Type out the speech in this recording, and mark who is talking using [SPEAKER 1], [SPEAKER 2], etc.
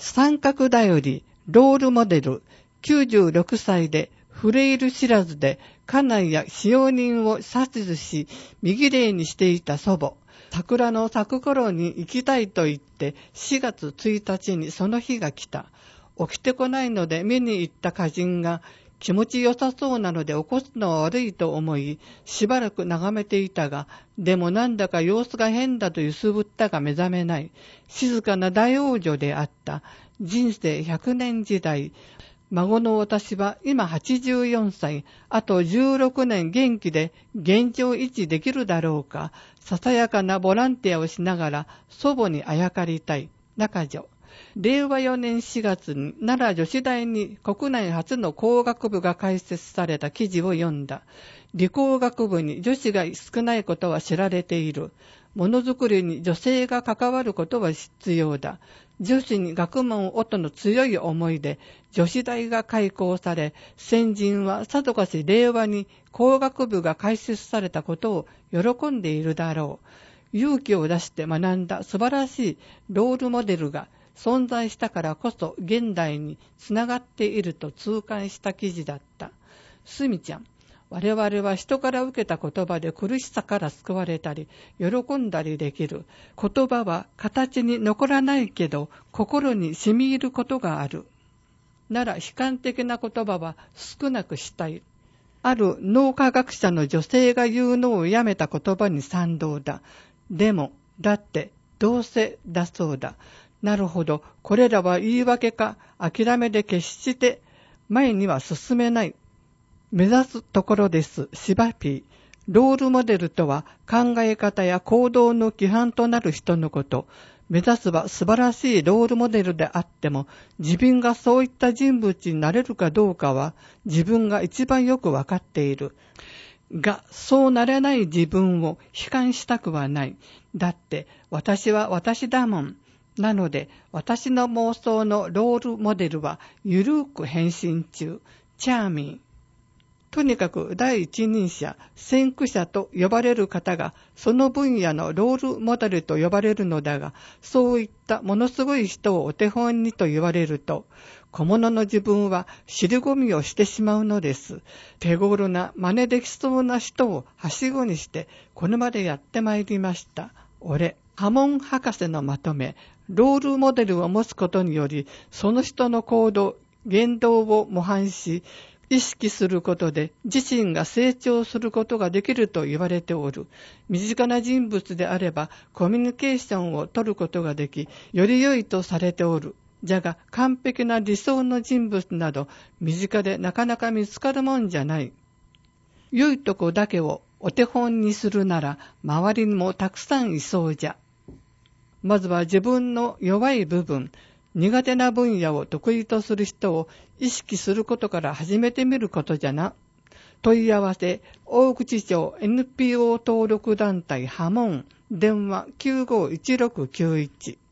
[SPEAKER 1] 三角頼り、ロールモデル、96歳でフレイル知らずで家内や使用人を殺人し、身綺麗にしていた祖母。桜の咲く頃に行きたいと言って4月1日にその日が来た。起きてこないので見に行った家人が気持ちよさそうなので起こすのは悪いと思い、しばらく眺めていたが、でもなんだか様子が変だと揺すぶったが目覚めない。静かな大王女であった。人生100年時代。孫の私は今84歳、あと16年元気で現状維持できるだろうか。ささやかなボランティアをしながら祖母にあやかりたい。中女。令和4年4月に奈良女子大に国内初の工学部が開設された記事を読んだ。理工学部に女子が少ないことは知られている。ものづくりに女性が関わることは必要だ。女子に学問をとの強い思いで女子大が開校され、先人はさぞかし令和に工学部が開設されたことを喜んでいるだろう。勇気を出して学んだ素晴らしいロールモデルが存在したからこそ現代につながっていると痛感した記事だった。すみちゃん、我々は人から受けた言葉で苦しさから救われたり喜んだりできる。言葉は形に残らないけど心に染み入ることがある。なら悲観的な言葉は少なくしたい。ある脳科学者の女性が言うのをやめた言葉に賛同だ。でも、だって、どうせだそうだ。なるほど、これらは言い訳か諦めで決して前には進めない。目指すところです。シバピー。ロールモデルとは考え方や行動の規範となる人のこと。目指すは素晴らしいロールモデルであっても、自分がそういった人物になれるかどうかは自分が一番よくわかっている。が、そうなれない自分を悲観したくはない。だって私は私だもん。なので私の妄想のロールモデルはゆるく変身中。チャーミー。とにかく第一人者、先駆者と呼ばれる方がその分野のロールモデルと呼ばれるのだが、そういったものすごい人をお手本にと言われると、小物の自分は尻込みをしてしまうのです。手頃な真似できそうな人をはしごにしてこれまでやってまいりました。俺、ハモン博士のまとめ、ロールモデルを持つことにより、その人の行動、言動を模範し、意識することで自身が成長することができると言われておる。身近な人物であればコミュニケーションを取ることができ、より良いとされておる。じゃが完璧な理想の人物など身近でなかなか見つかるもんじゃない。良いとこだけをお手本にするなら周りにもたくさんいそうじゃ。まずは自分の弱い部分、苦手な分野を得意とする人を意識することから始めてみることじゃな。問い合わせ、大口町 NPO 登録団体ハモン、電話951691。